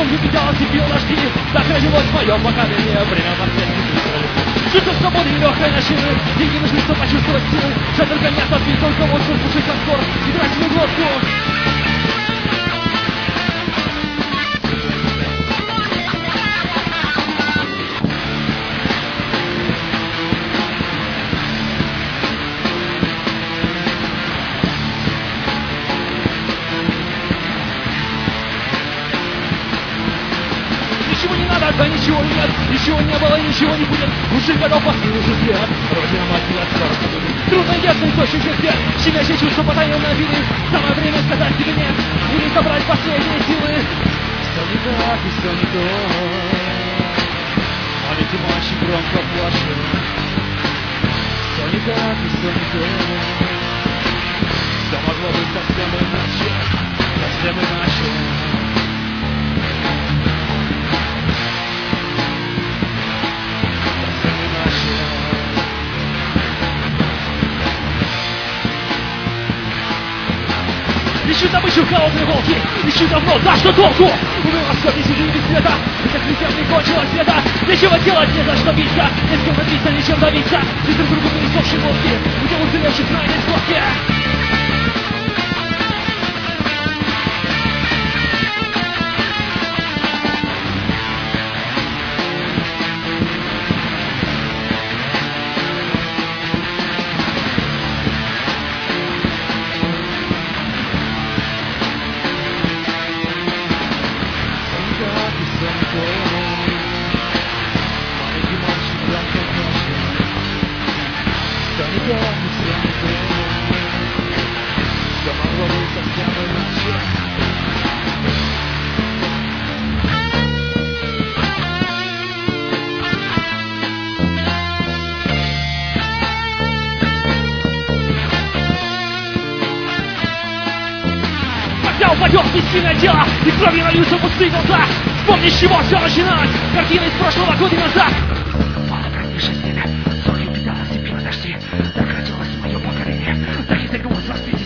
кровью питалось и пил дожди. Так родилось мое поколение, время последних лет. Чувство свободы и легкой ночины, деньги нужны, чтобы почувствовать силы. Жаль только нет отбить, только вот слушай конкорд и драть свою глотку. Ничего не надо, да ничего нет, ничего не было, ничего не будет. Мужик готов послушать свет, Родина мать от скорости будет. Трудно ясно источник свет, щемящее чувство потаенно видит. Самое время сказать себе нет, или собрать последние силы. Все не так и все не то. Маленький мальчик громко плачет. Все не так и все не то. Все могло быть совсем иначе, совсем иначе. Ищу добычу холодные волки, ищу давно, да что толку? Умела сотни сидит без света, и как летят не кончилось света. Нечего делать, не за что биться, не с кем напиться, ничем добиться. И друг другу пересохшие волки, где уцелевших на этой сходке. Когда упадет бессильное тело, и кровью нальются пустые глаза. Вспомни, с чего все начиналось, картина из прошлого года назад. Полотраннее 6 лет, солью питалась и пила дожди. Так родилось мое поколение, так и загнулось воспитание.